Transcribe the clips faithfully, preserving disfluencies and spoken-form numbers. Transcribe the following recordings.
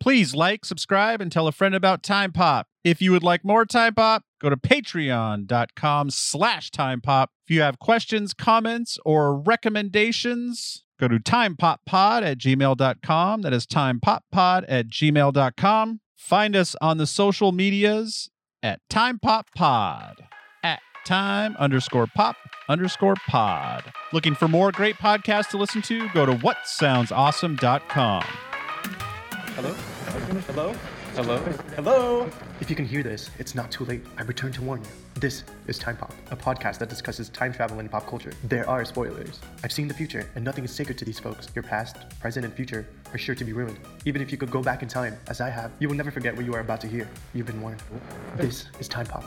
Please like, subscribe, and tell a friend about Time Pop. If you would like more Time Pop, go to patreon.com slash Time Pop. If you have questions, comments, or recommendations, go to timepoppod at gmail dot com. That is timepoppod at gmail dot com. Find us on the social medias at timepoppod, at time underscore pop underscore pod. Looking for more great podcasts to listen to? Go to what sounds awesome dot com. Hello? Hello? Hello? Hello? If you can hear this, it's not too late. I return to warn you. This is Time Pop, a podcast that discusses time travel and pop culture. There are spoilers. I've seen the future, and nothing is sacred to these folks. Your past, present, and future are sure to be ruined. Even if you could go back in time, as I have, you will never forget what you are about to hear. You've been warned. This is Time Pop.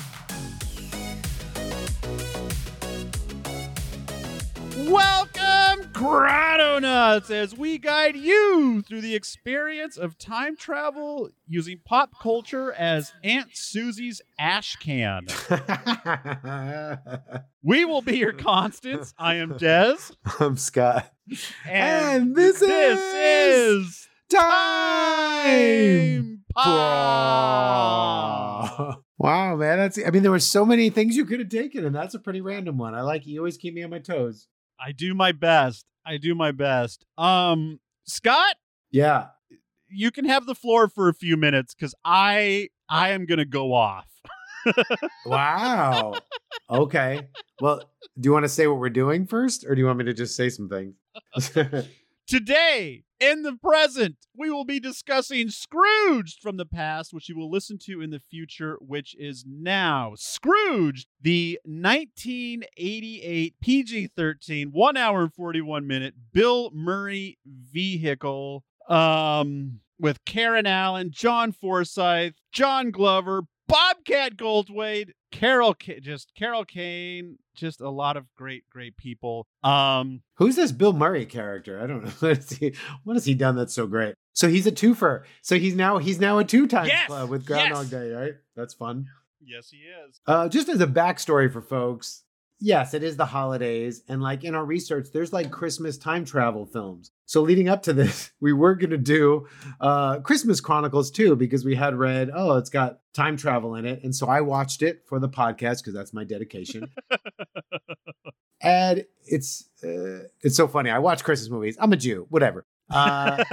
Welcome, Grotto Nuts, as we guide you through the experience of time travel using pop culture as Aunt Susie's ash can. We will be your constants. I am Dez. I'm Scott. And, and this, this is, is Time Pop. Wow, man. That's, I mean, there were so many things you could have taken, and that's a pretty random one. I like you always keep me on my toes. I do my best. I do my best. Um, Scott? Yeah. You can have the floor for a few minutes because I I am gonna go off. Wow. Okay. Well, do you want to say what we're doing first, or do you want me to just say some things? Today, in the present, we will be discussing Scrooged from the past, which you will listen to in the future, which is now. Scrooged, the nineteen eighty-eight P G thirteen, one hour and forty-one minute Bill Murray vehicle, um, with Karen Allen, John Forsythe, John Glover, Bobcat Goldthwait, Carol, K- just Carol Kane, just a lot of great, great people. Um, Who's this Bill Murray character? I don't know. What has he, what has he done that's so great? So he's a twofer. So he's now he's now a two times Yes! club with Groundhog Yes! Day, right? That's fun. yes, he is. Uh, just as a backstory for folks, yes, it is the holidays. And like in our research, there's like Christmas time travel films. So leading up to this, we were going to do uh, Christmas Chronicles too, because we had read, oh, it's got time travel in it. And so I watched it for the podcast because that's my dedication. And it's uh, it's so funny. I watch Christmas movies. I'm a Jew, whatever. Uh,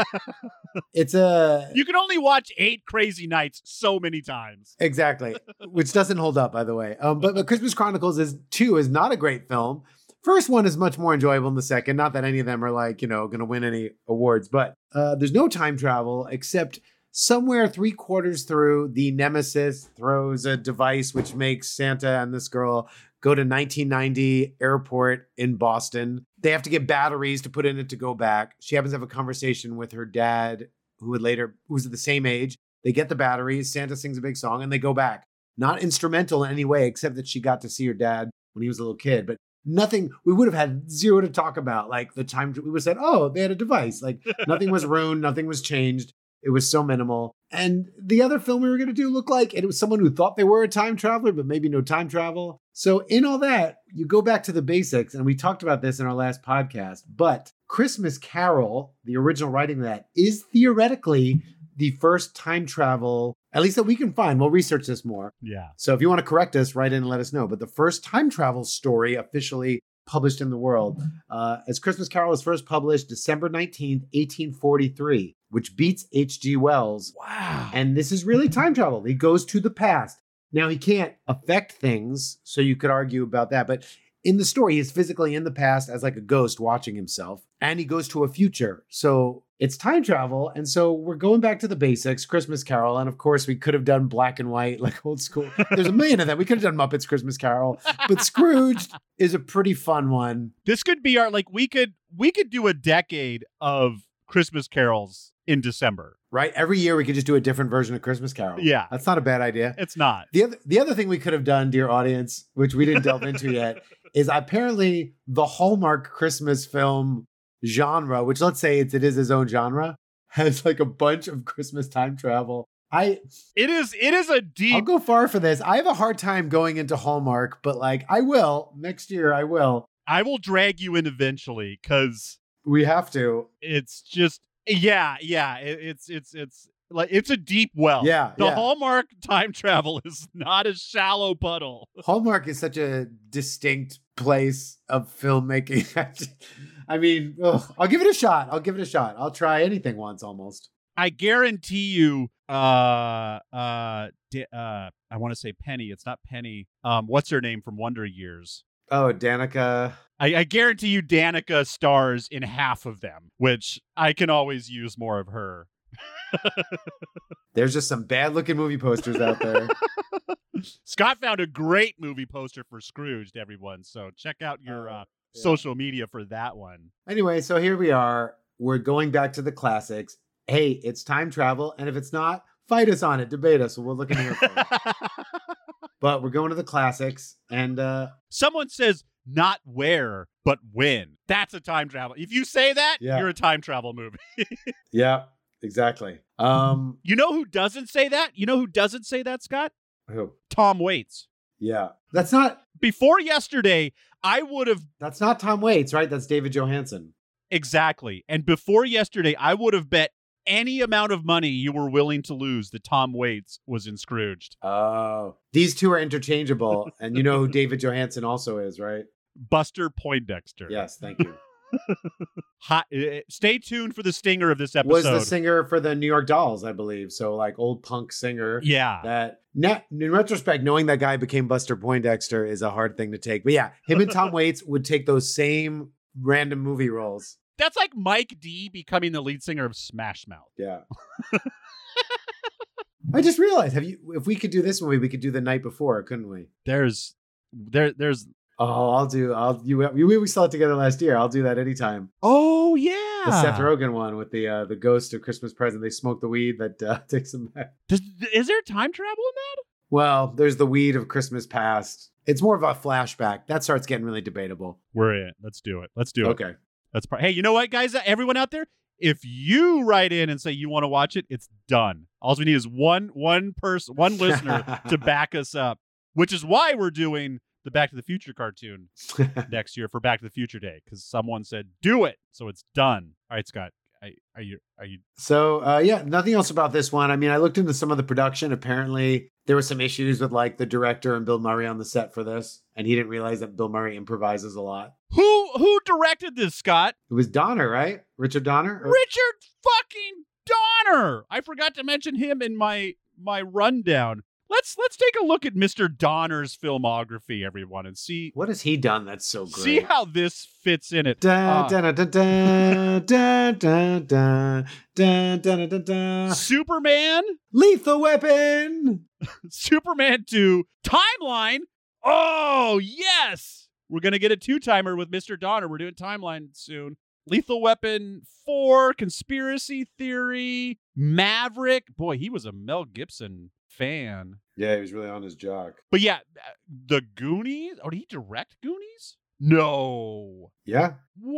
it's a You can only watch Eight Crazy Nights so many times. Exactly, which doesn't hold up, by the way. Um, but, but Christmas Chronicles is two is not a great film. First one is much more enjoyable than the second. Not that any of them are like, you know, going to win any awards, but uh, there's no time travel except somewhere three quarters through, the Nemesis throws a device which makes Santa and this girl go to nineteen ninety airport in Boston. They have to get batteries to put in it to go back. She happens to have a conversation with her dad, who would later, who was at the same age. They get the batteries, Santa sings a big song, and they go back. Not instrumental in any way, except that she got to see her dad when he was a little kid. But nothing, we would have had zero to talk about. Like the time, we would have said, oh, they had a device. Like nothing was ruined, nothing was changed. It was so minimal. And the other film we were going to do looked like it was someone who thought they were a time traveler, but maybe no time travel. So in all that, you go back to the basics, and we talked about this in our last podcast, but Christmas Carol, the original writing of that, is theoretically the first time travel, at least that we can find. We'll research this more. Yeah. So if you want to correct us, write in and let us know. But the first time travel story officially published in the world, uh, as Christmas Carol was first published December nineteenth, eighteen forty-three, which beats H G Wells. Wow. And this is really time travel. He goes to the past. Now, he can't affect things, so you could argue about that. But in the story, he's physically in the past as like a ghost watching himself. And he goes to a future. So it's time travel. And so we're going back to the basics, Christmas Carol. And of course, we could have done black and white, like old school. There's a million of them. We could have done Muppets Christmas Carol. But Scrooged is a pretty fun one. This could be our, like, we could, we could do a decade of Christmas carols in December. Right? Every year we could just do a different version of Christmas Carol. Yeah. That's not a bad idea. It's not. The other, the other thing we could have done, dear audience, which we didn't delve into yet, is apparently the Hallmark Christmas film genre, which let's say it's, it is his own genre, has like a bunch of Christmas time travel. I It is, it is a deep. I'll go far for this. I have a hard time going into Hallmark, but like I will next year. I will. I will drag you in eventually because We have to. it's just, Yeah, yeah. It, it's it's it's like it's a deep well. Yeah, The yeah. Hallmark time travel is not a shallow puddle. Hallmark is such a distinct place of filmmaking. I mean, ugh, I'll give it a shot. I'll give it a shot. I'll try anything once almost. I guarantee you, uh, uh, di- uh, I want to say Penny. It's not Penny. Um, what's her name from Wonder Years? Oh, Danica. I, I guarantee you Danica stars in half of them, which I can always use more of her. There's just some bad looking movie posters out there. Scott found a great movie poster for Scrooged, everyone. So check out your uh, yeah. social media for that one. Anyway, so here we are. We're going back to the classics. Hey, it's time travel. And if it's not, fight us on it. Debate us. We'll look in here for it. But we're going to the classics. And uh, someone says not where, but when. That's a time travel. If you say that, Yeah. you're a time travel movie. yeah, exactly. Um, You know who doesn't say that? You know who doesn't say that, Scott? who? Tom Waits. Yeah. That's not Before yesterday, I would have that's not Tom Waits, right? That's David Johansen. exactly. And before yesterday, I would have bet any amount of money you were willing to lose that Tom Waits was in Scrooged. Oh. These two are interchangeable. And you know who David Johansen also is, right? Buster Poindexter. Yes, thank you. Hot, uh, stay tuned for the stinger of this episode. Was the singer for the New York Dolls, I believe. So like old punk singer. Yeah. That net, in retrospect, knowing that guy became Buster Poindexter is a hard thing to take. But yeah, him and Tom Waits would take those same random movie roles. That's like Mike D becoming the lead singer of Smash Mouth. Yeah. I just realized, have you? If we could do this movie, we could do The Night Before, couldn't we? There's, there, there's. Oh, I'll do. I'll you. We we saw it together last year. I'll do that anytime. Oh yeah, The Seth Rogen one with the uh, the ghost of Christmas Present. They smoke the weed that uh, takes them back. Does, is there time travel in that? Well, there's the weed of Christmas past. It's more of a flashback. That starts getting really debatable. We're in. Let's do it. Let's do it. Okay. That's part. Hey, you know what, guys? Everyone out there, if you write in and say you want to watch it, it's done. All we need is one one person, one listener to back us up. Which is why we're doing the Back to the Future cartoon next year for Back to the Future Day, because someone said do it, so it's done. All right, Scott, I, are you are you? So uh, yeah, nothing else about this one. I mean, I looked into some of the production. Apparently, there were some issues with like the director and Bill Murray on the set for this, and he didn't realize that Bill Murray improvises a lot. Who who directed this, Scott? It was Donner, right? Richard Donner. Or- Richard fucking Donner. I forgot to mention him in my my rundown. Let's let's take a look at Mister Donner's filmography, everyone, and see What has he done that's so great? see how this fits in it. Da, Uh, da, da, da, da, da, da, da, da, da, da. Superman, Lethal Weapon. Superman two, Timeline. Oh yes, we're gonna get a two timer with Mister Donner. We're doing Timeline soon. Lethal Weapon four, Conspiracy Theory, Maverick. Boy, he was a Mel Gibson fan. Yeah, he was really on his jock. But yeah, the Goonies. Oh, did he direct Goonies? No. Yeah.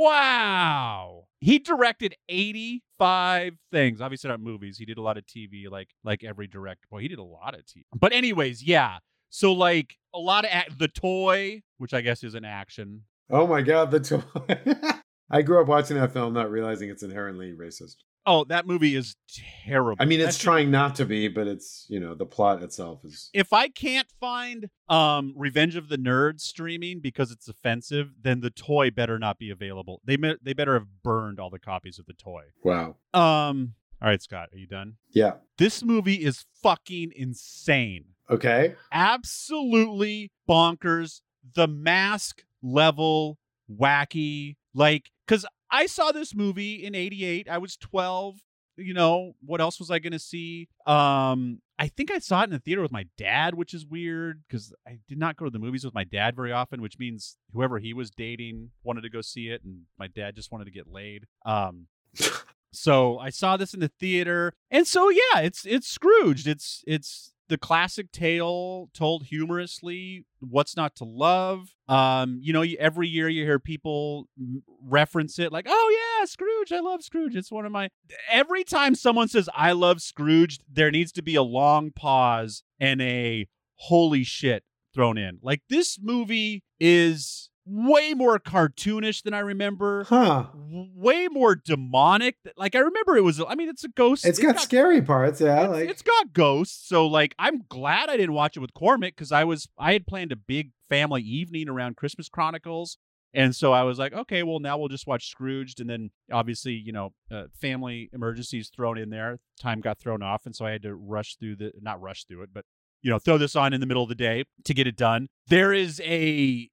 Wow. He directed eighty-five things. Obviously not movies. He did a lot of T V, like like every director. Boy, he did a lot of T V. But anyways, yeah. So like a lot of ac- The Toy, which I guess is an action. Oh my God, the toy. I grew up watching that film, not realizing it's inherently racist. Oh, that movie is terrible. I mean, That it's should- trying not to be, but it's, you know, the plot itself is. If I can't find um Revenge of the Nerds streaming because it's offensive, then The Toy better not be available. They me- they better have burned all the copies of The Toy. Wow. Um. All right, Scott, are you done? Yeah. This movie is fucking insane. Okay. Absolutely bonkers. The Mask level wacky. Like, because I saw this movie in eighty-eight. I was twelve. You know, what else was I going to see? Um, I think I saw it in the theater with my dad, which is weird because I did not go to the movies with my dad very often, which means whoever he was dating wanted to go see it, and my dad just wanted to get laid. Um, so I saw this in the theater, and so yeah, it's it's Scrooged. It's it's the classic tale told humorously. What's not to love? Um, you know, you, every year you hear people m- reference it, like, "Oh yeah, Scrooge! I love Scrooge." It's one of my. Every time someone says "I love Scrooge," there needs to be a long pause and a "holy shit" thrown in. Like, this movie is way more cartoonish than I remember. Huh. Way more demonic. Like I remember it was, I mean, it's a ghost. It's, it's got, got scary parts. Yeah. It's, like it's got ghosts. So like, I'm glad I didn't watch it with Cormac because I was, I had planned a big family evening around Christmas Chronicles. And so I was like, okay, well, now we'll just watch Scrooged. And then obviously, you know, uh, family emergencies thrown in there. Time got thrown off. And so I had to rush through the, not rush through it, but, you know, throw this on in the middle of the day to get it done. There is a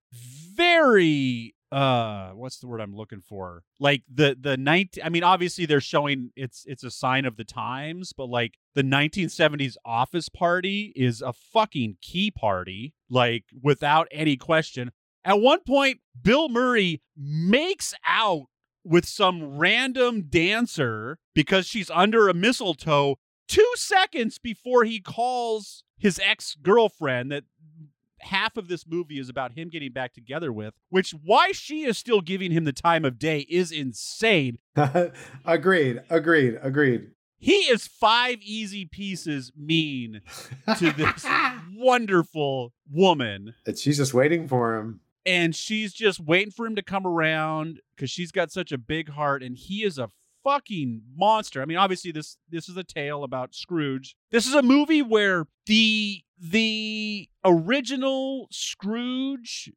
very, uh, what's the word I'm looking for? Like the, the nineteen, I mean, obviously they're showing it's, it's a sign of the times, but like the nineteen seventies Office Party is a fucking key party, like without any question. At one point, Bill Murray makes out with some random dancer because she's under a mistletoe two seconds before he calls his ex-girlfriend that half of this movie is about him getting back together with, which why she is still giving him the time of day is insane. Agreed, agreed, agreed. He is five easy pieces mean to this wonderful woman. And she's just waiting for him. And she's just waiting for him to come around because she's got such a big heart, and he is a fucking monster. I mean, obviously, this this is a tale about Scrooge. This is a movie where the the original Scrooge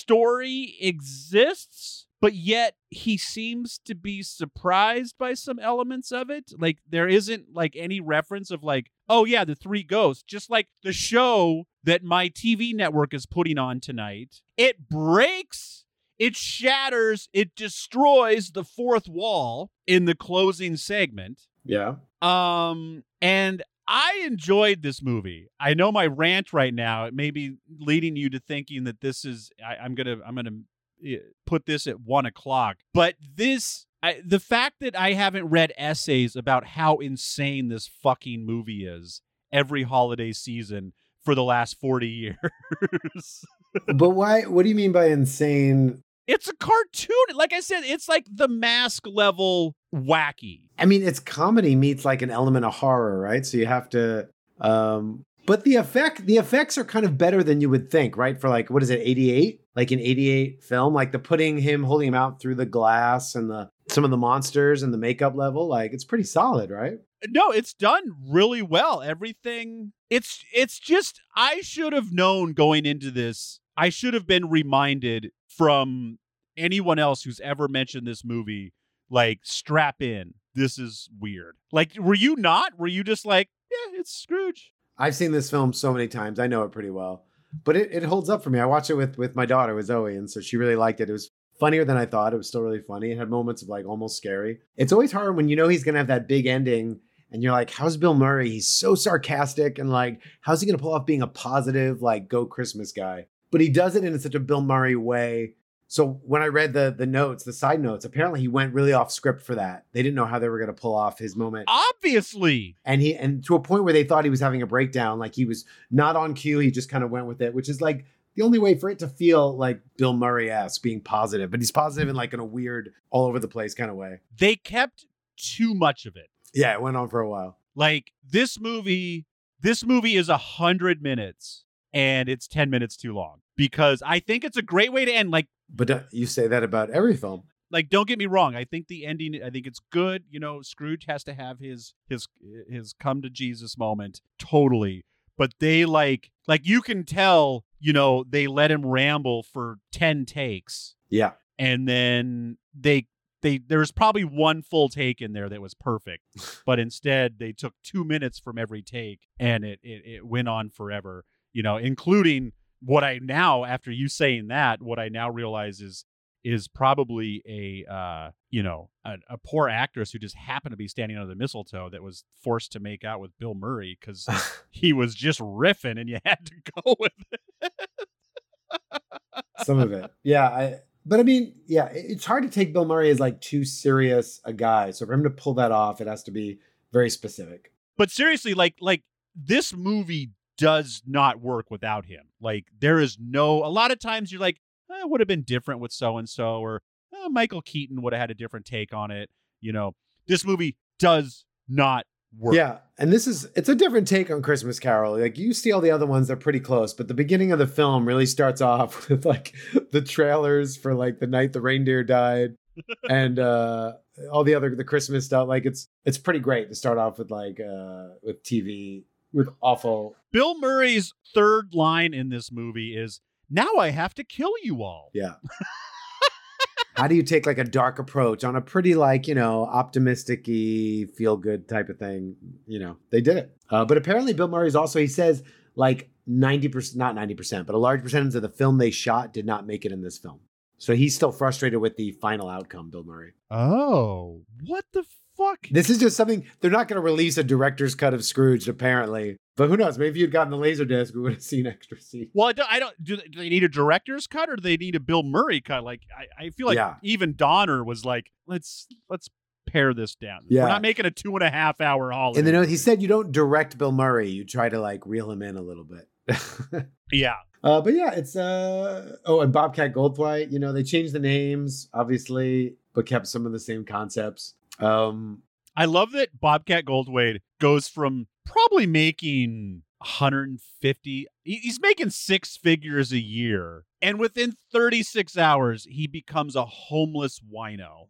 story exists, but yet he seems to be surprised by some elements of it. Like, there isn't, like, any reference of, like, oh, yeah, the three ghosts. Just like the show that my T V network is putting on tonight. It breaks, it shatters, it destroys the fourth wall in the closing segment. Yeah. Um, and I enjoyed this movie. I know my rant right now, it may be leading you to thinking that this is, I, I'm going to, I'm going to put this at one o'clock, but this, I, the fact that I haven't read essays about how insane this fucking movie is every holiday season for the last forty years. But why? What do you mean by insane? It's a cartoon. Like I said, it's like The Mask level wacky. I mean, it's comedy meets like an element of horror, right? So you have to, um, but the effect, the effects are kind of better than you would think, right? For like, what is it, eighty-eight? Like an eighty-eight film, like the putting him, holding him out through the glass and the, some of the monsters and the makeup level, like it's pretty solid, right? No, it's done really well. Everything, it's it's just, I should have known going into this, I should have been reminded from anyone else who's ever mentioned this movie, like, strap in. This is weird. Like, were you not? Were you just like, yeah, it's Scrooge? I've seen this film so many times. I know it pretty well. But it, it holds up for me. I watched it with, with my daughter, with Zoe, and so she really liked it. It was funnier than I thought. It was still really funny. It had moments of like almost scary. It's always hard when you know he's going to have that big ending and you're like, how's Bill Murray? He's so sarcastic and like, how's he going to pull off being a positive, like, go Christmas guy? But he does it in such a Bill Murray way. So when I read the the notes, the side notes, apparently he went really off script for that. They didn't know how they were going to pull off his moment. Obviously. And he and to a point where they thought he was having a breakdown, like he was not on cue. He just kind of went with it, which is like the only way for it to feel like Bill Murray-esque, being positive. But he's positive in like in a weird, all over the place kind of way. They kept too much of it. Yeah, it went on for a while. Like this movie, this movie is a hundred minutes and it's ten minutes too long because I think it's a great way to end. Like, but uh, you say that about every film. Like, don't get me wrong. I think the ending, I think it's good. You know, Scrooge has to have his, his, his come to Jesus moment. Totally. But they like, like you can tell, you know, they let him ramble for ten takes. Yeah. And then they, they, there's probably one full take in there that was perfect, but instead they took two minutes from every take and it, it, it went on forever, you know, including what I now, after you saying that, what I now realize is, is probably a, uh, you know, a, a poor actress who just happened to be standing under the mistletoe that was forced to make out with Bill Murray because he was just riffing and you had to go with it. Some of it. Yeah. I, but I mean, yeah, it's hard to take Bill Murray as like too serious a guy. So for him to pull that off, it has to be very specific. But seriously, like, like this movie does not work without him. Like there is no, a lot of times you're like, it would have been different with so-and-so, or oh, Michael Keaton would have had a different take on it. You know, this movie does not work. Yeah. And this is, it's a different take on Christmas Carol. Like you see all the other ones, they're pretty close, but the beginning of the film really starts off with like the trailers for like the night the reindeer died and uh, all the other, the Christmas stuff. Like it's, it's pretty great to start off with like, uh, with T V, with awful. Bill Murray's third line in this movie is, "Now I have to kill you all." Yeah. How do you take like a dark approach on a pretty like, you know, optimistic-y, feel-good type of thing? You know, they did it. Uh, but apparently Bill Murray's also, he says like ninety percent, not ninety percent, but a large percentage of the film they shot did not make it in this film. So he's still frustrated with the final outcome, Bill Murray. Oh, what the fuck? This is just something, they're not going to release a director's cut of Scrooge, apparently. But who knows? Maybe if you'd gotten the Laserdisc, we would have seen extra scenes. Well, I don't, I don't do, they, do they need a director's cut or do they need a Bill Murray cut? Like, I, I feel like Yeah. even Donner was like, let's let's pare this down. Yeah. We're not making a two and a half hour holiday. And then he said you don't direct Bill Murray. You try to like reel him in a little bit. Yeah. Uh, but yeah, it's uh oh, and Bobcat Goldthwait, you know, they changed the names, obviously, but kept some of the same concepts. Um, I love that Bobcat Goldthwait goes from probably making one hundred fifty, he- he's making six figures a year, and within thirty-six hours, he becomes a homeless wino.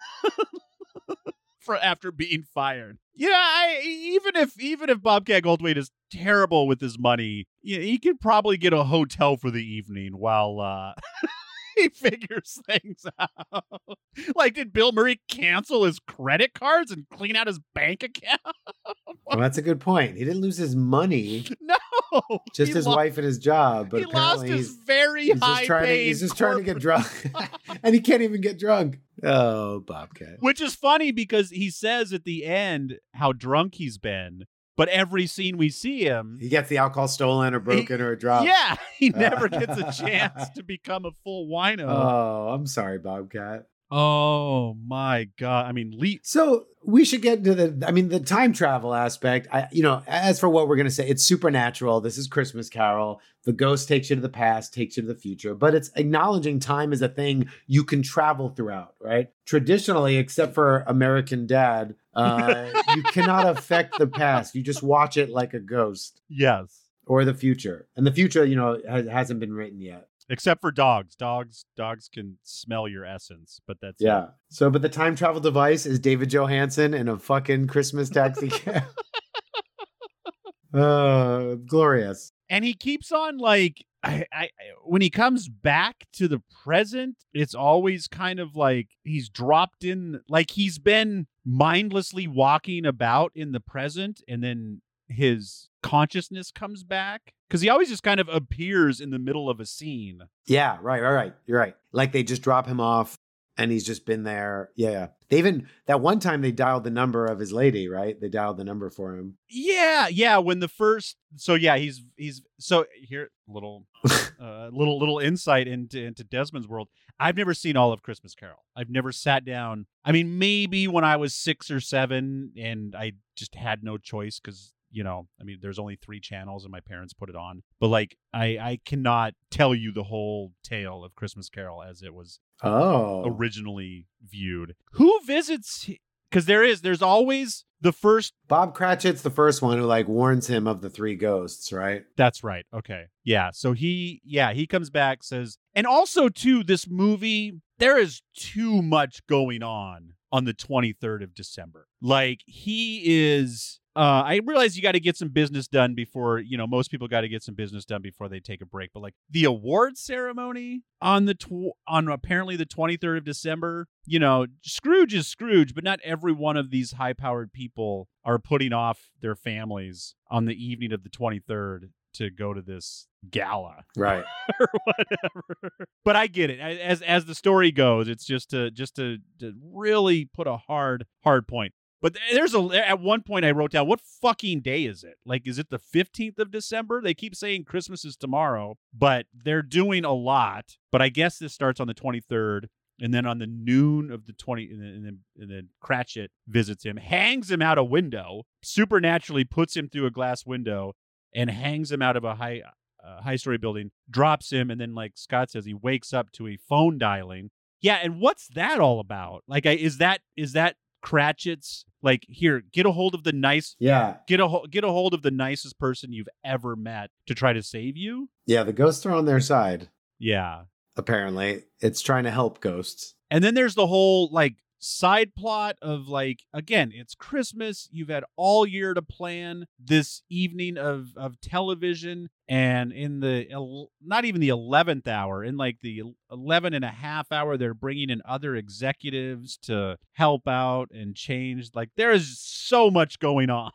For after being fired. Yeah, I, even if even if Bobcat Goldthwait is terrible with his money, yeah, he could probably get a hotel for the evening while uh, he figures things out. Like, did Bill Murray cancel his credit cards and clean out his bank account? well, that's a good point. He didn't lose his money, No, just he his lo- wife and his job. But he lost apparently his he's, very he's high just trying to paid. he's just trying to get drunk, and he can't even get drunk. Oh, Bobcat. Which is funny because he says at the end how drunk he's been, but every scene we see him, He gets the alcohol stolen or broken or dropped. yeah, he never gets a chance to become a full wino. Oh, I'm sorry, Bobcat. Oh my god! I mean, Lee. So we should get into the, I mean, the time travel aspect. I, you know, as for what we're going to say, it's supernatural. This is Christmas Carol. The ghost takes you to the past, takes you to the future, but it's acknowledging time is a thing you can travel throughout, right? Traditionally, except for American Dad, uh, you cannot affect the past. You just watch it like a ghost Yes, or the future. And the future, you know, has, hasn't been written yet. except for dogs. Dogs, dogs can smell your essence, but that's Yeah. it. So, but the time travel device is David Johansen in a fucking Christmas taxi cab. uh, glorious. And he keeps on like, I, I, when he comes back to the present, it's always kind of like he's dropped in, like he's been mindlessly walking about in the present, and then his consciousness comes back because he always just kind of appears in the middle of a scene. Yeah, right, right, right. You're right. Like they just drop him off and he's just been there. Yeah. They even, that one time they dialed the number of his lady, right? They dialed the number for him. Yeah, yeah. When the first, so yeah, he's he's so here little uh, little little insight into into Desmond's world. I've never seen all of Christmas Carol. I've never sat down. I mean, maybe when I was six or seven, and I just had no choice because, you know, I mean, there's only three channels and my parents put it on. But like, I I cannot tell you the whole tale of Christmas Carol as it was Oh. originally viewed. Who visits? Because there is, there's always the first. Bob Cratchit's the first one who like warns him of the three ghosts, right? That's right. Okay. Yeah. So he, yeah, he comes back, says, and also too, this movie, there is too much going on on the twenty-third of December. Like he is, uh, I realize you got to get some business done before, you know, most people got to get some business done before they take a break. But like the award ceremony on the, tw- on apparently the twenty-third of December, you know, Scrooge is Scrooge, but not every one of these high powered people are putting off their families on the evening of the twenty-third to go to this gala Right. or whatever. But I get it. As as the story goes, it's just to just to, to really put a hard hard point. But there's a at one point I wrote down, what fucking day is it? Like, is it the fifteenth of December? They keep saying Christmas is tomorrow, but they're doing a lot. But I guess this starts on the twenty-third. And then on the noon of the twentieth, and then, and then, and then Cratchit visits him, hangs him out a window, supernaturally puts him through a glass window, and hangs him out of a high uh, high story building, drops him, and then, like Scott says, he wakes up to a phone dialing. Yeah, and what's that all about? Like, I, is that is that Cratchit's like, here, get a hold of the nice, Yeah. get a ho- get a hold of the nicest person you've ever met to try to save you. Yeah, the ghosts are on their side, Yeah. apparently. It's trying to help ghosts. And then there's the whole like side plot of like, again, it's Christmas. You've had all year to plan this evening of, of television. And in the, el- not even the eleventh hour, in like the eleven and a half hour, they're bringing in other executives to help out and change. Like there is so much going on.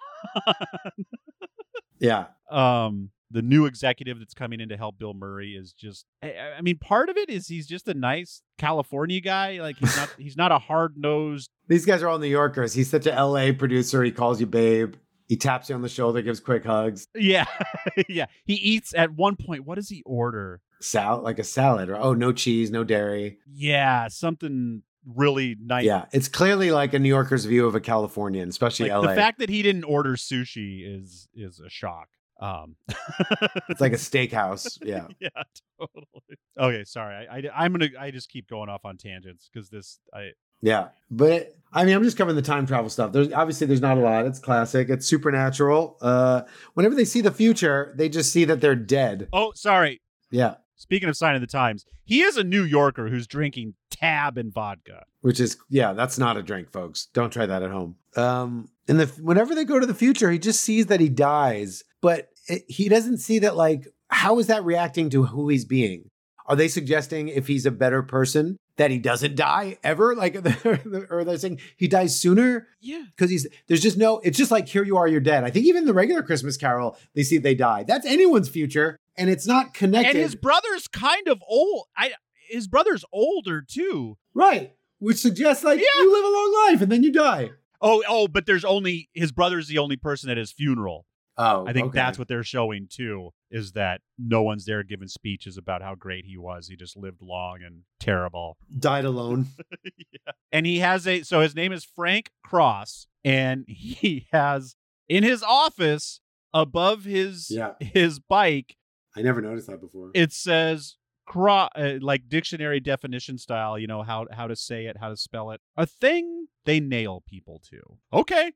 Yeah. um the new executive that's coming in to help Bill Murray is just I, I mean part of it is he's just a nice California guy. Like he's not he's not a hard-nosed. These guys are all New Yorkers. He's such a L A producer. He calls you babe. He taps you on the shoulder, gives quick hugs. Yeah. Yeah, he eats at one point. What does he order? Sal like a salad. Or, oh, no cheese, no dairy. Yeah, something really nice. Yeah, it's clearly like a New Yorker's view of a Californian, especially Like, L A. the fact that he didn't order sushi is is a shock. Um, It's like a steakhouse. Yeah. Yeah, totally. Okay, sorry. I, I I'm gonna I just keep going off on tangents because this I Yeah. But I mean, I'm just covering the time travel stuff. There's obviously there's not a lot. It's classic. It's supernatural. Uh, whenever they see the future, they just see that they're dead. oh sorry. Yeah. Speaking of sign of the times, he is a New Yorker who's drinking Tab and vodka. Which is, yeah, that's not a drink, folks. Don't try that at home. Um, and the whenever they go to the future, he just sees that he dies, but it, he doesn't see that, like, how is that reacting to who he's being? Are they suggesting if he's a better person that he doesn't die ever? Like, or they're saying he dies sooner? Yeah. Because he's, there's just no, it's just like, here you are, you're dead. I think even the regular Christmas Carol, they see they die. That's anyone's future. And it's not connected. And his brother's kind of old. I his brother's older too. Right. Which suggests like Yeah. you live a long life and then you die. Oh, oh, but there's only his brother's the only person at his funeral. Oh, I think okay. that's what they're showing too, is that no one's there giving speeches about how great he was. He just lived long and terrible. Died alone. Yeah. And he has a so his name is Frank Cross, and he has in his office above his Yeah. his bike, I never noticed that before. it says cro- uh, like dictionary definition style, you know, how how to say it, how to spell it. A thing they nail people to. Okay.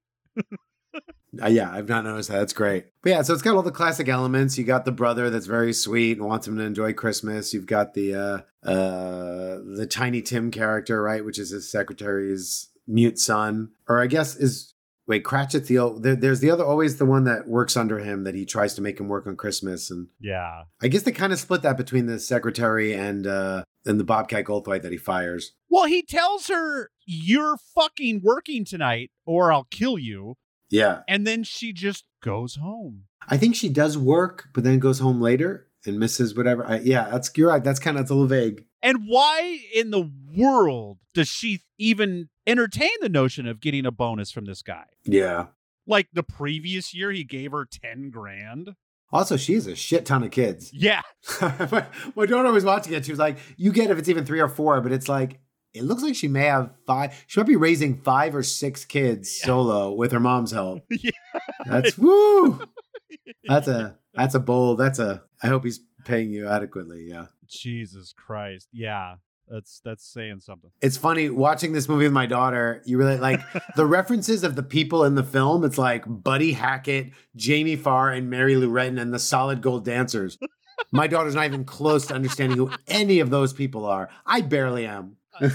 Uh, yeah, I've not noticed that. That's great. But yeah, so it's got all the classic elements. You got the brother that's very sweet and wants him to enjoy Christmas. You've got the uh uh the Tiny Tim character, right, which is his secretary's mute son. Or I guess is wait, Cratchit's the there, there's the other always the one that works under him that he tries to make him work on Christmas. And Yeah. I guess they kind of split that between the secretary and uh and the Bobcat Goldthwait that he fires. Well, he tells her, "You're fucking working tonight or I'll kill you." Yeah. And then she just goes home. I think she does work, but then goes home later and misses whatever. I, yeah, that's you're right. That's kind of it's a little vague. And why in the world does she even entertain the notion of getting a bonus from this guy? Yeah. Like the previous year, he gave her ten grand. Also, she has a shit ton of kids. Yeah. my, my daughter was watching it. She was like, you get if it's even three or four, but it's like, it looks like she may have five. She might be raising five or six kids Yeah. solo with her mom's help. Yeah. That's woo. That's a, that's a bold, that's a, I hope he's paying you adequately. Yeah. Jesus Christ. Yeah. That's that's saying something. It's funny watching this movie with my daughter. You really like the references of the people in the film. It's like Buddy Hackett, Jamie Farr, and Mary Lou Retton, and the Solid Gold Dancers. My daughter's not even close to understanding who any of those people are. I barely am.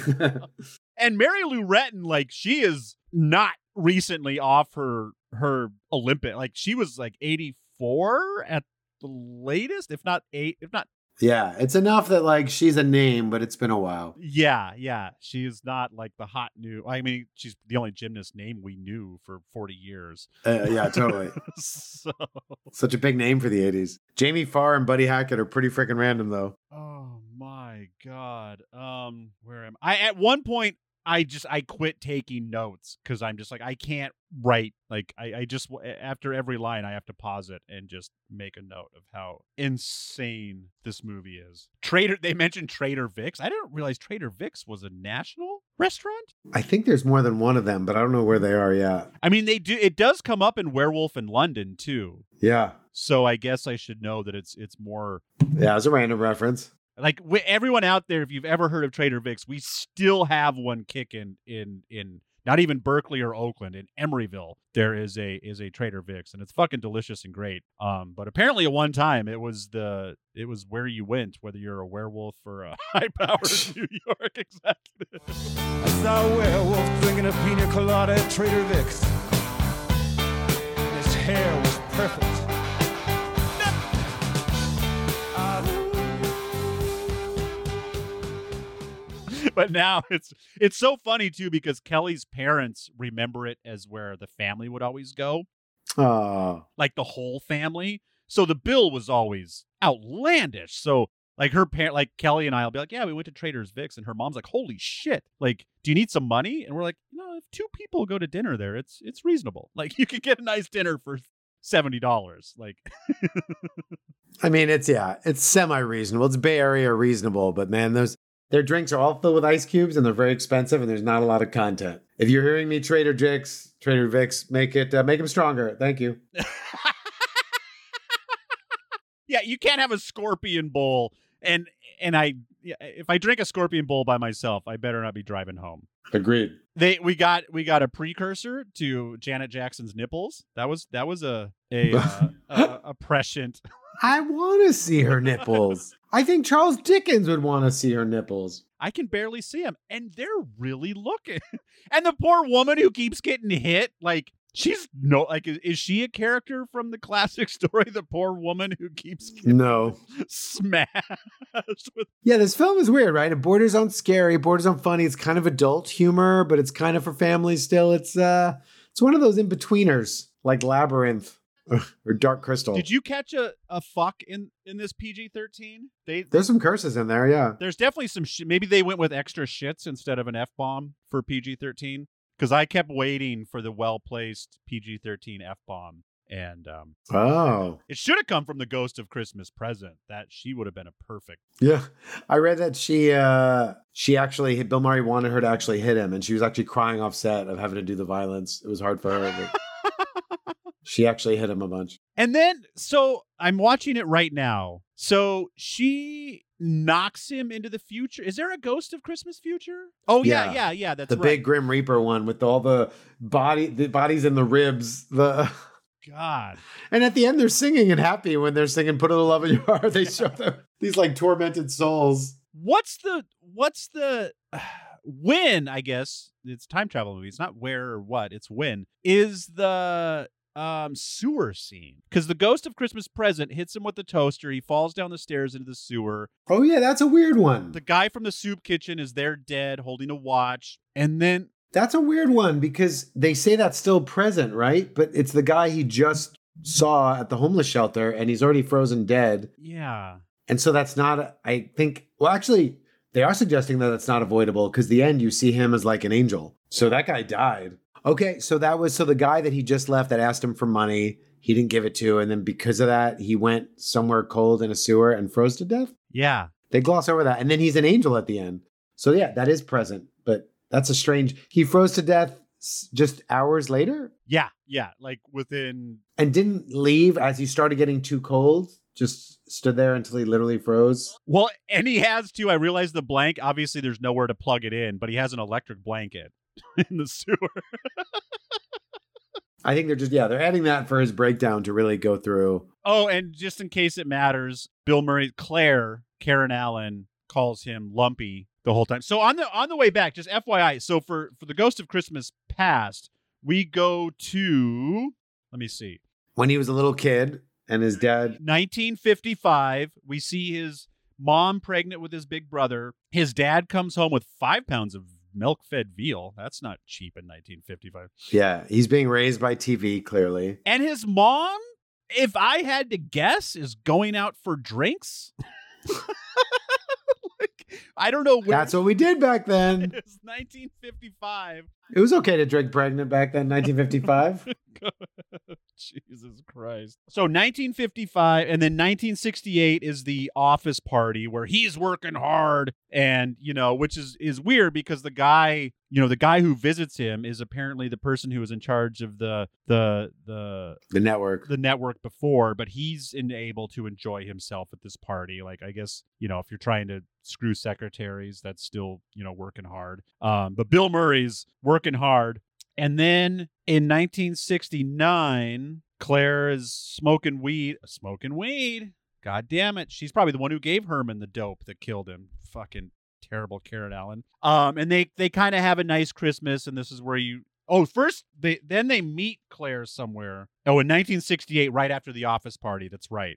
And Mary Lou Retton, like, she is not recently off her her Olympic. Like, she was like eighty-four at the latest, if not eight, if not. Yeah, it's enough that like she's a name, but it's been a while. Yeah, yeah. She is not like the hot new. I mean, she's the only gymnast name we knew for forty years. Uh, yeah, totally. So, Such a big name for the eighties. Jamie Farr and Buddy Hackett are pretty freaking random, though. oh my God. Um, where am I? At one point, I just I quit taking notes because I'm just like I can't write. Like I, I just after every line I have to pause it and just make a note of how insane this movie is. Trader, they mentioned Trader Vic's. I didn't realize Trader Vic's was a national restaurant. I think there's more than one of them, but I don't know where they are yet. I mean, they do. It does come up in Werewolf in London too. Yeah. So I guess I should know that it's it's more. Yeah, it's a random reference. Like w- everyone out there, if you've ever heard of Trader Vic's, we still have one kicking in in not even Berkeley or Oakland, in Emeryville, there is a is a Trader Vic's, and it's fucking delicious and great. Um, but apparently at one time it was the it was where you went, whether you're a werewolf or a high-powered New York executive. I saw a werewolf drinking a pina colada at Trader Vic's. His hair was perfect. But now it's it's so funny too because Kelly's parents remember it as where the family would always go, Oh, like the whole family. So the bill was always outlandish. So like her parent, like Kelly and I'll be like, yeah, we went to Trader Vic's, and her mom's like, holy shit, like, do you need some money? And we're like, no, if two people go to dinner there, it's it's reasonable. Like you could get a nice dinner for seventy dollars. Like, I mean, it's yeah, it's semi reasonable. It's Bay Area reasonable, but man, those. Their drinks are all filled with ice cubes, and they're very expensive, and there's not a lot of content. If you're hearing me, Trader Vic's, Trader Vic's, make it uh, make them stronger. Thank you. Yeah, you can't have a scorpion bowl, and and I if I drink a scorpion bowl by myself, I better not be driving home. Agreed. They we got we got a precursor to Janet Jackson's nipples. That was that was a a uh, a, a prescient. I want to see her nipples. I think Charles Dickens would want to see her nipples. I can barely see them, and they're really looking. And the poor woman who keeps getting hit, like she's no, like is, is she a character from the classic story? The poor woman who keeps getting No. smashed with. Yeah, this film is weird, right? It borders on scary, borders on funny. It's kind of adult humor, but it's kind of for families still. It's uh, it's one of those in betweeners, like Labyrinth. Or Dark Crystal. Did you catch a, a fuck in, in this P G thirteen? They There's some curses in there, yeah. There's definitely some sh- maybe they went with extra shits instead of an F-bomb for P G thirteen, because I kept waiting for the well-placed P G thirteen F-bomb, and um, Oh. it should have come from the Ghost of Christmas Present. That she would have been a perfect. Yeah. I read that she uh she actually Bill Murray wanted her to actually hit him, and she was actually crying off set of having to do the violence. It was hard for her. But she actually hit him a bunch. And then, so I'm watching it right now. So she knocks him into the future. Is there a Ghost of Christmas Future? Oh yeah, yeah, Yeah. yeah. That's The right. big Grim Reaper one with all the body the bodies and the ribs. The God. And at the end they're singing and happy when they're singing Put a Little Love in Your Heart. They show them these like tormented souls. What's the what's the when, I guess it's a time travel movie. It's not where or what, it's when is the um sewer scene, because the Ghost of Christmas Present hits him with the toaster. He falls down the stairs into the sewer. Oh yeah, that's a weird one. The guy from the soup kitchen is there dead, holding a watch. And then That's a weird one because they say that's still present, right? But it's the guy he just saw at the homeless shelter and he's already frozen dead. yeah, And so that's not, I think, well, actually, they are suggesting that it's not avoidable because the end you see him as like an angel. So that guy died. Okay, so that was, so the guy that he just left that asked him for money, he didn't give it to. And then because of that, he went somewhere cold in a sewer and froze to death. yeah. They gloss over that. And then he's an angel at the end. So yeah, that is present. But that's a strange, he froze to death s- just hours later Yeah, yeah, like within. and didn't leave as he started getting too cold. Just stood there until he literally froze. Well, and he has to. I realize the blank. Obviously, there's nowhere to plug it in, but he has an electric blanket in the sewer. I think they're just, yeah, they're adding that for his breakdown to really go through. Oh, and just in case it matters, Bill Murray, Claire, Karen Allen calls him Lumpy the whole time. So on the on the way back, just F Y I. So for for the Ghost of Christmas Past, we go to, let me see, When he was a little kid and his dad. nineteen fifty-five. We see his mom pregnant with his big brother. His dad comes home with five pounds of milk-fed veal. That's not cheap in nineteen fifty-five. Yeah, he's being raised by T V, clearly. And his mom, if I had to guess, is going out for drinks. Like, I don't know where. That's what we did back then. It's nineteen fifty-five. It was okay to drink pregnant back then, nineteen fifty-five. Jesus Christ. So nineteen fifty-five, and then nineteen sixty-eight is the office party where he's working hard, and, you know, which is, is weird because the guy, you know, the guy who visits him is apparently the person who was in charge of the, the, the, The network. the network before, but he's in, able to enjoy himself at this party. Like, I guess, you know, if you're trying to screw secretaries, that's still, you know, working hard. Um, but Bill Murray's working working hard. And then in nineteen sixty-nine, Claire is smoking weed. Smoking weed. God damn it. She's probably the one who gave Herman the dope that killed him. Fucking terrible Karen Allen. Um, and they they kind of have a nice Christmas, and this is where you oh first they then they meet Claire somewhere. Oh, in nineteen sixty-eight, right after the office party. That's right.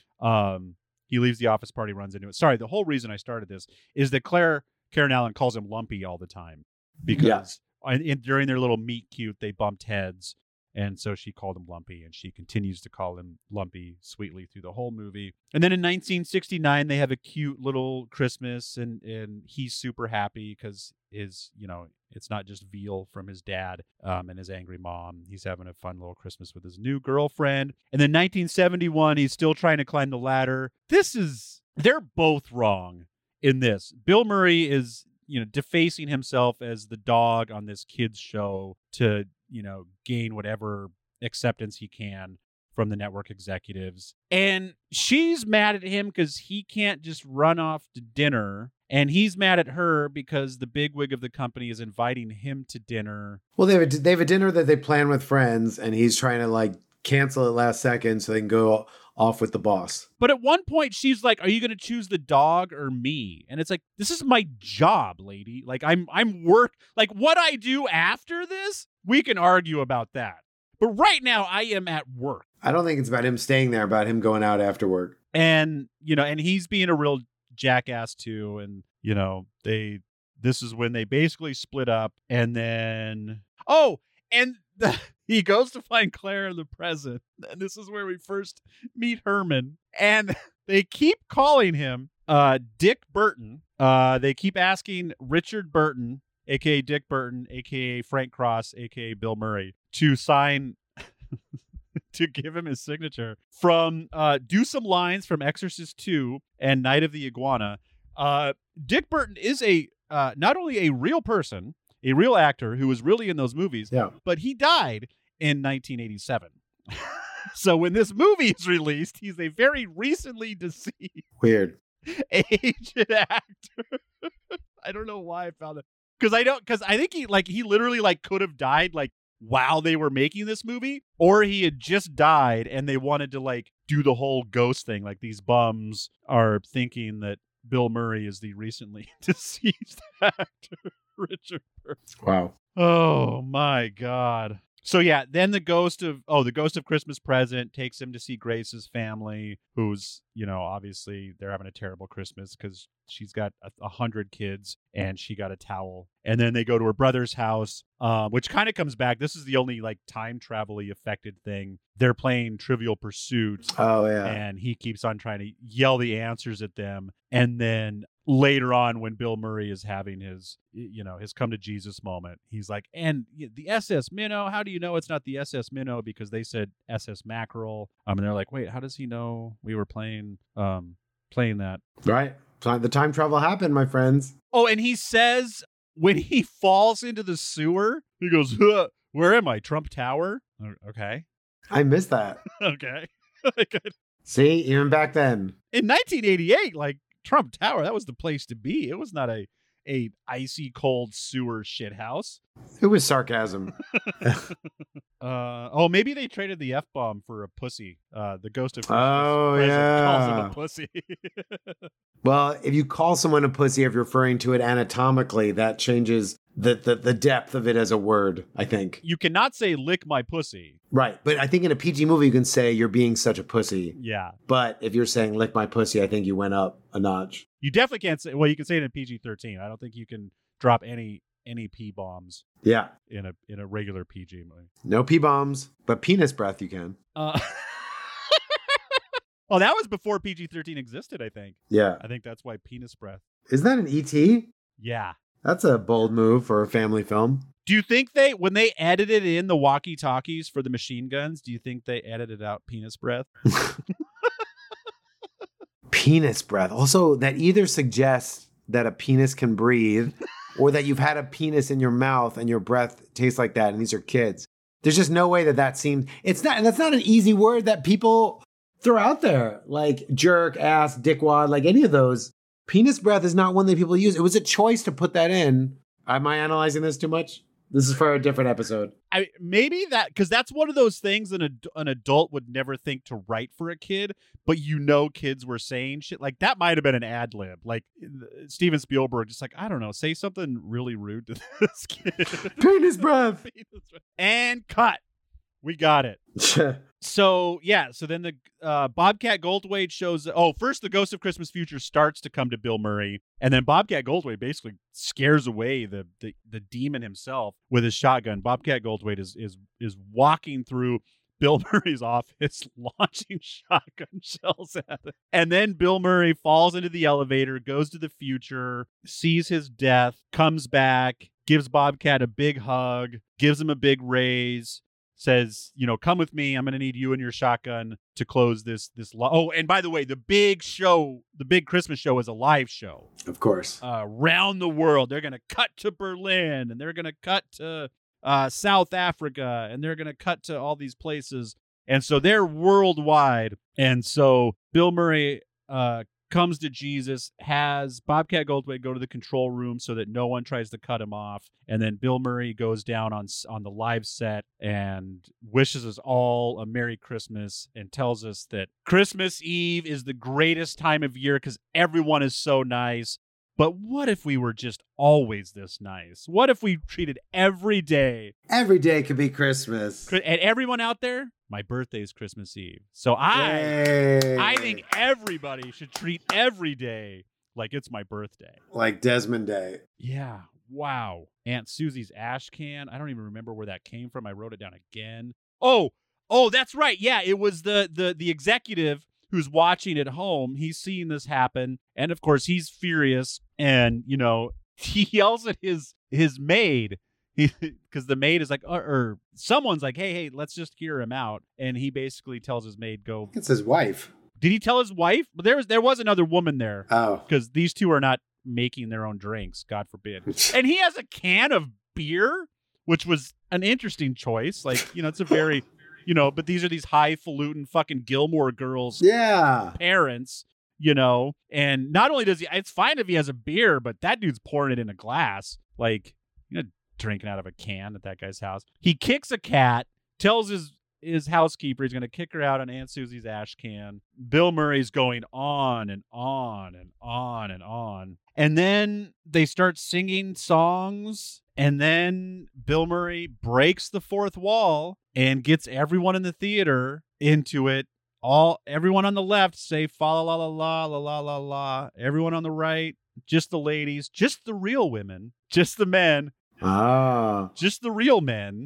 Um, he leaves the office party, runs into it. Sorry, the whole reason I started this is that Claire Karen Allen calls him Lumpy all the time because yeah. in, in, during their little meet cute they bumped heads. And so she called him Lumpy, and she continues to call him Lumpy sweetly through the whole movie. And then in nineteen sixty-nine, they have a cute little Christmas, and, and he's super happy because his, you know, it's not just veal from his dad um, and his angry mom. He's having a fun little Christmas with his new girlfriend. And then nineteen seventy-one, he's still trying to climb the ladder. This is, they're both wrong in this. Bill Murray is, you know, defacing himself as the dog on this kid's show to, you know, gain whatever acceptance he can from the network executives. And she's mad at him because he can't just run off to dinner. And he's mad at her because the bigwig of the company is inviting him to dinner. Well, they have, a, they have a dinner that they plan with friends, and he's trying to like cancel it last second so they can go off with the boss. But at one point, she's like, are you going to choose the dog or me? And it's like, this is my job, lady. Like, I'm I'm work. Like, what I do after this, we can argue about that. But right now, I am at work. I don't think it's about him staying there, about him going out after work. And, you know, and he's being a real jackass too. And, you know, they, this is when they basically split up. And then, oh, and the, he goes to find Claire in the present. And this is where we first meet Herman. And they keep calling him uh, Dick Burton. Uh, they keep asking Richard Burton, a k a. Dick Burton, a k a. Frank Cross, a k a. Bill Murray, to sign, to give him his signature from, uh, do some lines from Exorcist two and Night of the Iguana. Uh, Dick Burton is a, uh, not only a real person, a real actor who was really in those movies, yeah. but he died in nineteen eighty-seven. So when this movie is released, he's a very recently deceased, weird, aged actor. I don't know why I found it. Because I don't, because I think he like he literally like could have died like while they were making this movie, or he had just died and they wanted to like do the whole ghost thing. Like these bums are thinking that Bill Murray is the recently deceased actor, Richard Burton. Wow. Oh my God. So yeah, then the ghost of oh, the ghost of Christmas Present takes him to see Grace's family, who's, you know, obviously they're having a terrible Christmas because she's got a, a hundred kids and she got a towel. And then they go to her brother's house, um, which kind of comes back. This is the only like time travel-y affected thing. They're playing Trivial Pursuit. Oh yeah. And he keeps on trying to yell the answers at them. And then later on, when Bill Murray is having his, you know, his come to Jesus moment, he's like, and the S S Minnow, how do you know it's not the S S Minnow? Because they said S S Mackerel. Um, and they're like, wait, how does he know we were playing, um, playing that? Right. The time travel happened, my friends. Oh, and he says when he falls into the sewer, he goes, huh, where am I? Trump Tower? Okay. I missed that. Okay. See, even back then. In nineteen eighty-eight, like, Trump Tower, that was the place to be. It was not a a icy cold sewer shithouse. It was sarcasm. uh, oh, maybe they traded the F-bomb for a pussy. Uh, the ghost of Christmas oh, Present yeah. calls him a pussy. Well, if you call someone a pussy, if you're referring to it anatomically, that changes the, the, the depth of it as a word, I think. You cannot say lick my pussy. Right. But I think in a P G movie, you can say you're being such a pussy. Yeah. But if you're saying lick my pussy, I think you went up a notch. You definitely can't say, well, you can say it in P G thirteen. I don't think you can drop any any P-bombs. Yeah. In a in a regular P G movie. No P-bombs, but penis breath you can. Uh, oh, that was before P G thirteen existed, I think. Yeah. I think that's why penis breath. Isn't that an E T? Yeah. That's a bold move for a family film. Do you think they, when they edited in the walkie-talkies for the machine guns, do you think they edited out penis breath? Penis breath. Also, that either suggests that a penis can breathe or that you've had a penis in your mouth and your breath tastes like that and these are kids. There's just no way that that seems, it's not, and that's not an easy word that people throw out there. Like jerk, ass, dickwad, like any of those. Penis breath is not one that people use. It was a choice to put that in. Am I analyzing this too much? This is for a different episode. I maybe that because that's one of those things an ad, an adult would never think to write for a kid, but you know, kids were saying shit like that. Might have been an ad lib, like Steven Spielberg, just like I don't know, say something really rude to this kid. Penis breath. And cut. We got it. So yeah, so then the uh, Bobcat Goldthwait shows. Oh, first the Ghost of Christmas Future starts to come to Bill Murray, and then Bobcat Goldthwait basically scares away the the, the demon himself with his shotgun. Bobcat Goldthwait is is is walking through Bill Murray's office, launching shotgun shells at it, and then Bill Murray falls into the elevator, goes to the future, sees his death, comes back, gives Bobcat a big hug, gives him a big raise. Says, you know, come with me. I'm going to need you and your shotgun to close this. This lo- Oh, and by the way, the big show, the big Christmas show is a live show. Of course. Uh, around the world. They're going to cut to Berlin and they're going to cut to uh, South Africa and they're going to cut to all these places. And so they're worldwide. And so Bill Murray uh, comes to Jesus, has Bobcat Goldthwait go to the control room so that no one tries to cut him off. And then Bill Murray goes down on on the live set and wishes us all a Merry Christmas and tells us that Christmas Eve is the greatest time of year because everyone is so nice. But what if we were just always this nice? What if we treated every day? Every day could be Christmas. And everyone out there, my birthday is Christmas Eve. So I, Yay. I think everybody should treat every day like it's my birthday. Like Desmond Day. Yeah. Wow. Aunt Susie's ash can. I don't even remember where that came from. I wrote it down again. Oh, oh, that's right. Yeah, it was the the the executive who's watching at home. He's seeing this happen, and of course he's furious. And you know, he yells at his his maid because the maid is like, or, or someone's like, hey, hey, let's just hear him out. And he basically tells his maid, go. It's his wife. Did he tell his wife? But there was there was another woman there. Oh, because these two are not making their own drinks, God forbid. And he has a can of beer, which was an interesting choice. Like, you know, it's a very, you know, but these are these highfalutin fucking Gilmore Girls yeah. parents, you know, and not only does he, it's fine if he has a beer, but that dude's pouring it in a glass. Like, you know, drinking out of a can at that guy's house. He kicks a cat, tells his his housekeeper he's going to kick her out on Aunt Susie's ash can. Bill Murray's going on and on and on and on. And then they start singing songs. And then Bill Murray breaks the fourth wall and gets everyone in the theater into it. All everyone on the left say fa la la la la la la la la. Everyone on the right, just the ladies, just the real women, just the men. Ah. Just the real men.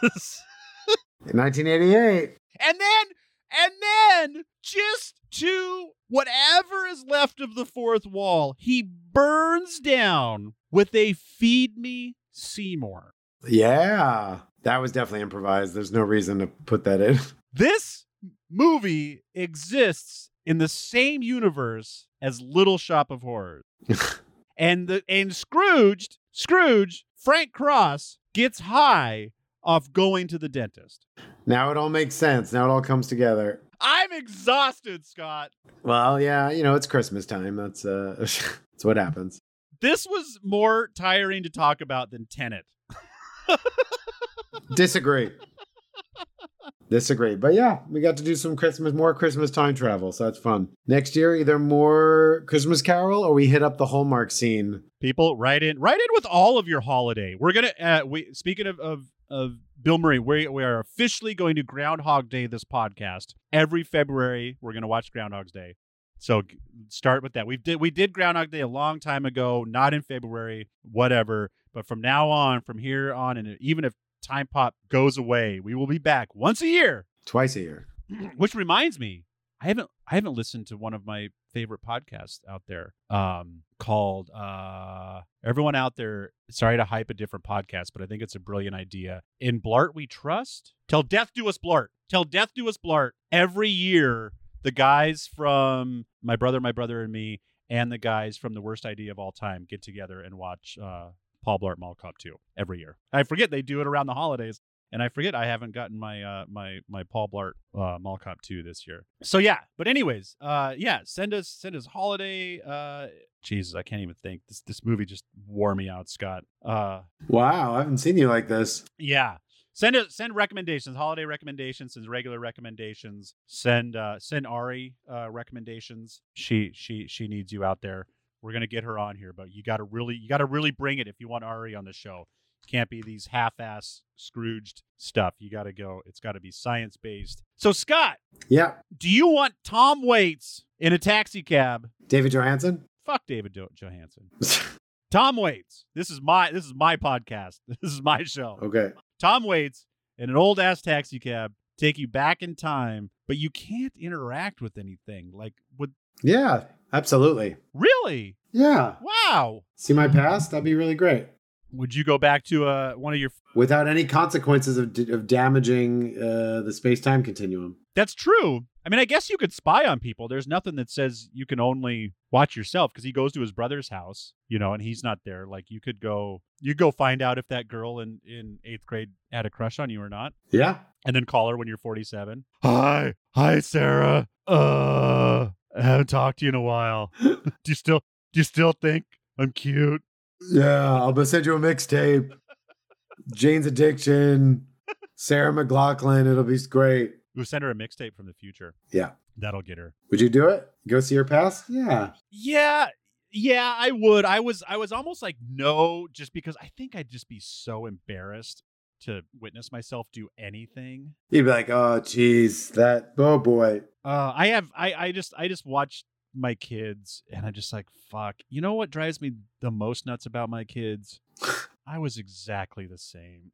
In nineteen eighty-eight. And then, and then, just to whatever is left of the fourth wall, he burns down with a Feed Me Seymour. Yeah. That was definitely improvised. There's no reason to put that in. This movie exists in the same universe as Little Shop of Horrors. and the and Scrooged, Scrooge, Frank Cross gets high off going to the dentist. Now it all makes sense. Now it all comes together. I'm exhausted, Scott. Well, yeah, you know, it's Christmas time. That's uh that's what happens. This was more tiring to talk about than Tenet. Disagree. Disagree. But yeah, we got to do some Christmas, more Christmas time travel. So that's fun. Next year, either more Christmas Carol or we hit up the Hallmark scene. People, write in, write in with all of your holiday. We're going to, uh, we speaking of, of, of Bill Murray, we, we are officially going to Groundhog Day this podcast. Every February, we're going to watch Groundhog's Day. So start with that. We did we did Groundhog Day a long time ago, not in February, whatever. But from now on, from here on, and even if Time Pop goes away, we will be back once a year. Twice a year. Which reminds me, I haven't I haven't listened to one of my favorite podcasts out there um, called uh, Everyone Out There. Sorry to hype a different podcast, but I think it's a brilliant idea. In Blart We Trust. Till Death Do Us Blart. Till Death Do Us Blart. Every year, the guys from My Brother, My Brother and Me and the guys from The Worst Idea of All Time get together and watch uh, Paul Blart Mall Cop two every year. I forget they do it around the holidays. And I forget I haven't gotten my uh, my my Paul Blart uh, Mall Cop two this year. So yeah, but anyways, uh, yeah, send us send us holiday. Uh, Jesus, I can't even think. This this movie just wore me out, Scott. Uh, Wow, I haven't seen you like this. yeah. Send us send recommendations, holiday recommendations, send regular recommendations. Send uh, send Ari uh, recommendations. She she she needs you out there. We're gonna get her on here, but you gotta really you gotta really bring it if you want Ari on the show. It can't be these half-ass Scrooged stuff. You gotta go. It's gotta be science-based. So Scott, Yeah. do you want Tom Waits in a taxi cab? David Johansen? Fuck David Do- Johansen. Tom Waits. This is my this is my podcast. This is my show. Okay. Tom Waits in an old ass taxi cab take you back in time, but you can't interact with anything. Like, would Yeah, absolutely. really? Yeah. Wow. See my past? That'd be really great. Would you go back to uh, one of your? Without any consequences of, of damaging uh, the space-time continuum. That's true. I mean, I guess you could spy on people. There's nothing that says you can only watch yourself because he goes to his brother's house, you know, and he's not there. Like you could go, you go find out if that girl in, in eighth grade had a crush on you or not. Yeah. And then call her when you're forty-seven. Hi. Hi, Sarah. Uh, I haven't talked to you in a while. do you still, do you still think I'm cute? Yeah, I'll send you a mixtape. Jane's Addiction, Sarah McLachlan. It'll be great. We'll send her a mixtape from the future. Yeah. That'll get her. Would you do it? Go see her past? Yeah. Yeah. Yeah, I would. I was I was almost like no, just because I think I'd just be so embarrassed to witness myself do anything. You'd be like, oh, geez, that, oh boy. Uh, I have, I, I just, I just watched my kids and I'm just like, fuck. You know what drives me the most nuts about my kids? I was exactly the same.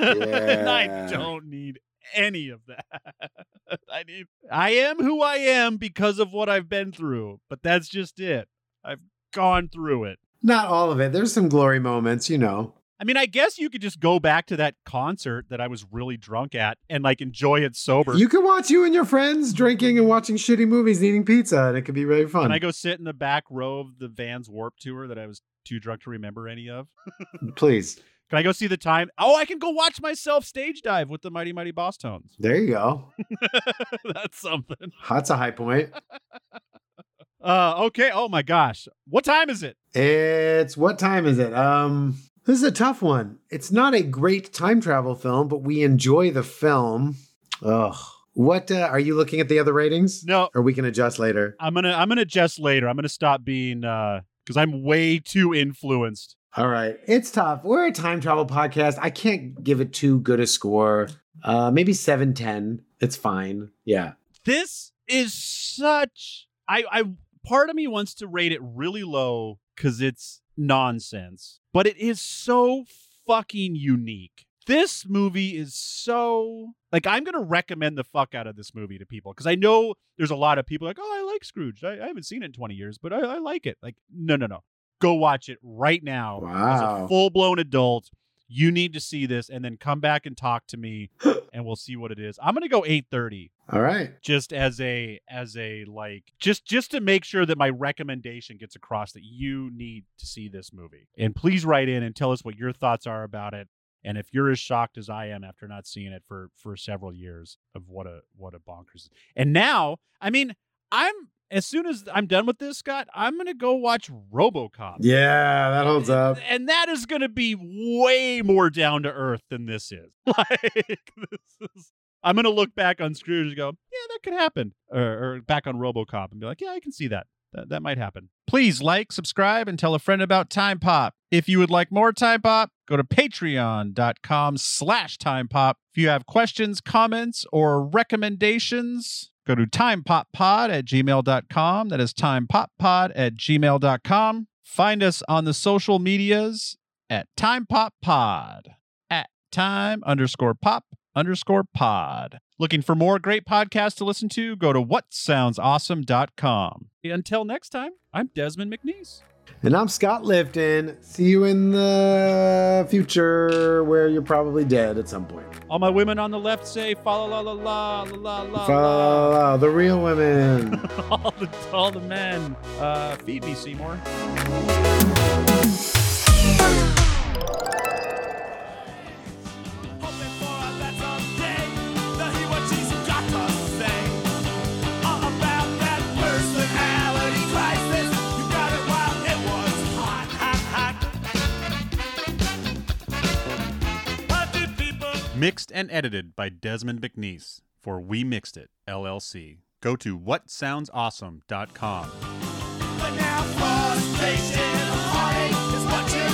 And I Yeah. don't need any of that. I need, I am who I am because of what I've been through, but that's just it. I've gone through it. Not all of it. There's some glory moments, you know. I mean, I guess you could just go back to that concert that I was really drunk at and like enjoy it sober. You can watch you and your friends drinking and watching shitty movies and eating pizza, and it could be really fun. Can I go sit in the back row of the Vans Warped Tour that I was too drunk to remember any of? Please. Can I go see the time? Oh, I can go watch myself stage dive with the Mighty Mighty Boss Tones. There you go. That's something. That's a high point. Uh, okay. Oh my gosh. What time is it? It's, what time is it? Um, this is a tough one. It's not a great time travel film, but we enjoy the film. Ugh. What, uh, are you looking at the other ratings? No, Or we can adjust later. I'm gonna I'm gonna adjust later. I'm gonna stop being uh because I'm way too influenced. All right. It's tough. We're a time travel podcast. I can't give it too good a score. Uh, maybe seven ten. It's fine. Yeah. This is such I I part of me wants to rate it really low because it's nonsense, but it is so fucking unique. This movie is so like I'm gonna recommend the fuck out of this movie to people because I know there's a lot of people like, oh, I like Scrooge. I, I haven't seen it in twenty years, but I, I like it. Like, no, no, no. Go watch it right now. As Wow. a full-blown adult, you need to see this and then come back and talk to me and we'll see what it is. I'm gonna go eight thirty. All right. Just as a as a like just just to make sure that my recommendation gets across that you need to see this movie. And please write in and tell us what your thoughts are about it. And if you're as shocked as I am after not seeing it for for several years of what a what a bonkers. And now, I mean, I'm as soon as I'm done with this, Scott, I'm gonna go watch RoboCop. Yeah, that holds up. And that is gonna be way more down to earth than this is. Like this is I'm gonna look back on Scrooge and go, yeah, that could happen. Or, or back on RoboCop and be like, yeah, I can see that. That, that might happen. Please like, subscribe, and tell a friend about Time Pop. If you would like more Time Pop, go to patreon.com slash Time Pop. If you have questions, comments, or recommendations, go to timepoppod at gmail dot com. That is timepoppod at gmail dot com. Find us on the social medias at timepoppod, at time underscore pop underscore pod. Looking for more great podcasts to listen to? Go to what sounds awesome dot com. Until next time, I'm Desmond McNeese. And I'm Scott Lifton. See you in the future where you're probably dead at some point. All my women on the left say fa la la la la la la Follow la. the real women. all the all the men. Uh, feed me, Seymour. Hoping for a better Mixed and edited by Desmond McNeese for We Mixed It, L L C. Go to what sounds awesome dot com. But now frustration, heartache is what you